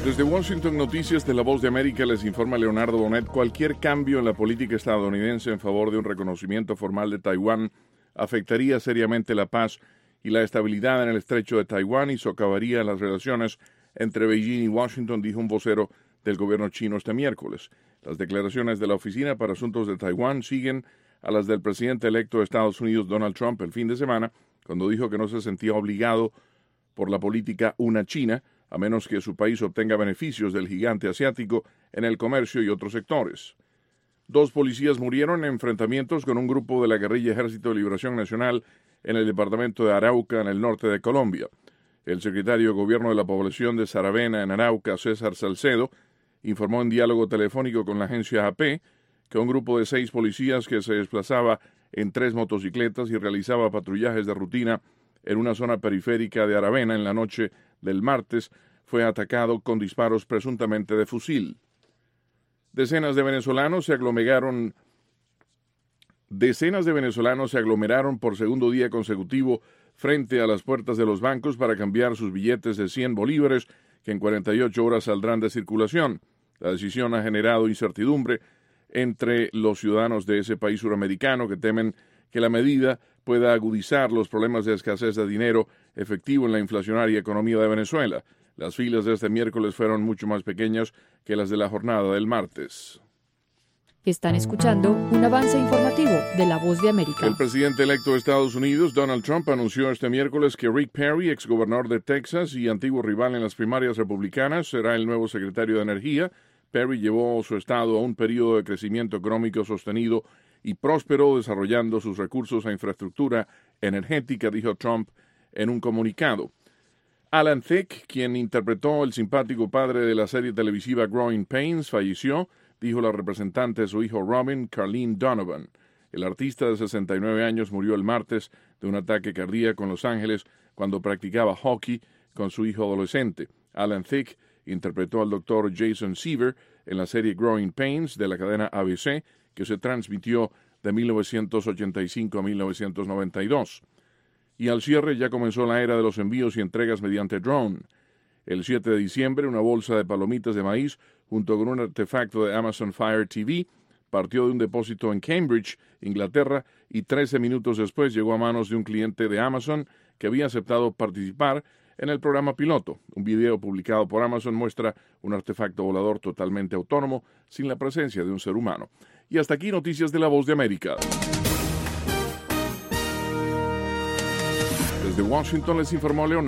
Desde Washington, Noticias de La Voz de América, les informa Leonardo Bonet. Cualquier cambio en la política estadounidense en favor de un reconocimiento formal de Taiwán afectaría seriamente la paz y la estabilidad en el estrecho de Taiwán y socavaría las relaciones entre Beijing y Washington, dijo un vocero del gobierno chino este miércoles. Las declaraciones de la Oficina para Asuntos de Taiwán siguen a las del presidente electo de Estados Unidos, Donald Trump, el fin de semana, cuando dijo que no se sentía obligado por la política una China, a menos que su país obtenga beneficios del gigante asiático en el comercio y otros sectores. 2 policías murieron en enfrentamientos con un grupo de la guerrilla Ejército de Liberación Nacional en el departamento de Arauca, en el norte de Colombia. El secretario de Gobierno de la población de Saravena, en Arauca, César Salcedo, informó en diálogo telefónico con la agencia AP que un grupo de 6 policías que se desplazaba en 3 motocicletas y realizaba patrullajes de rutina en una zona periférica de Aravena en la noche del martes fue atacado con disparos presuntamente de fusil. Decenas de venezolanos se aglomeraron por segundo día consecutivo frente a las puertas de los bancos para cambiar sus billetes de 100 bolívares que en 48 horas saldrán de circulación. La decisión ha generado incertidumbre entre los ciudadanos de ese país suramericano que temen que la medida pueda agudizar los problemas de escasez de dinero efectivo en la inflacionaria economía de Venezuela. Las filas de este miércoles fueron mucho más pequeñas que las de la jornada del martes. Están escuchando un avance informativo de La Voz de América. El presidente electo de Estados Unidos, Donald Trump, anunció este miércoles que Rick Perry, exgobernador de Texas y antiguo rival en las primarias republicanas, será el nuevo secretario de Energía. Perry llevó su estado a un periodo de crecimiento económico sostenido y próspero, desarrollando sus recursos a infraestructura energética, dijo Trump en un comunicado. Alan Thicke, quien interpretó el simpático padre de la serie televisiva Growing Pains, falleció, dijo la representante de su hijo Robin, Carlene Donovan. El artista de 69 años murió el martes de un ataque cardíaco en Los Ángeles cuando practicaba hockey con su hijo adolescente. Alan Thicke interpretó al doctor Jason Seaver en la serie Growing Pains de la cadena ABC, que se transmitió de 1985 a 1992. Y al cierre ya comenzó la era de los envíos y entregas mediante drone. El 7 de diciembre, una bolsa de palomitas de maíz, junto con un artefacto de Amazon Fire TV, partió de un depósito en Cambridge, Inglaterra, y 13 minutos después llegó a manos de un cliente de Amazon que había aceptado participar en el programa piloto. Un video publicado por Amazon muestra un artefacto volador totalmente autónomo, sin la presencia de un ser humano. Y hasta aquí Noticias de La Voz de América. Desde Washington les informó Leonardo.